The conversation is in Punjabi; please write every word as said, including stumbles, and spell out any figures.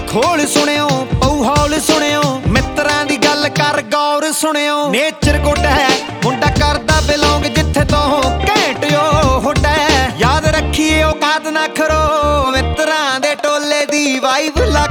ਖੋਲ ਸੁਣਿਓ ਪਊ ਹੌਲ ਸੁਣਿਓ ਮਿੱਤਰਾਂ ਦੀ ਗੱਲ ਕਰ ਗੌਰ ਸੁਣਿਓ ਨੇਚਰ ਗੁੱਡ ਹੈ ਮੁੰਡਾ ਕਰਦਾ ਬਿਲੋਂਗ ਜਿੱਥੇ ਤੋਂ ਘੈਂਟ ਉਹ ਹੁੱਡ ਹੈ ਯਾਦ ਰੱਖੀਏ ਔਕਾਤ ਨਾ ਖਰੋ ਮਿੱਤਰਾਂ ਦੇ ਟੋਲੇ ਦੀ ਵਾਈਬ ਲੱਗ